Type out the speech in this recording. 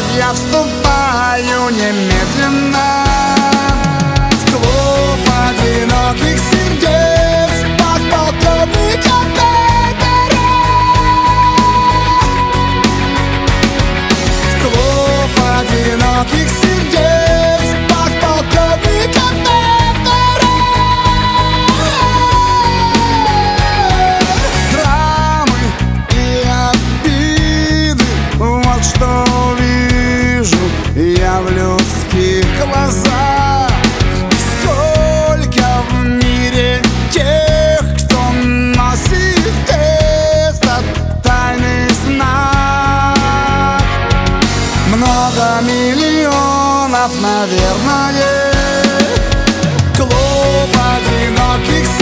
Я вступаю немедленно в клуб одиноких сердец подполковника Петера. В клуб одиноких сердец подполковника Петера. Драмы и обиды, вот что я в людских глазах. Сколько в мире тех, кто носит этот тайный знак. Много миллионов, наверное. Клуб одиноких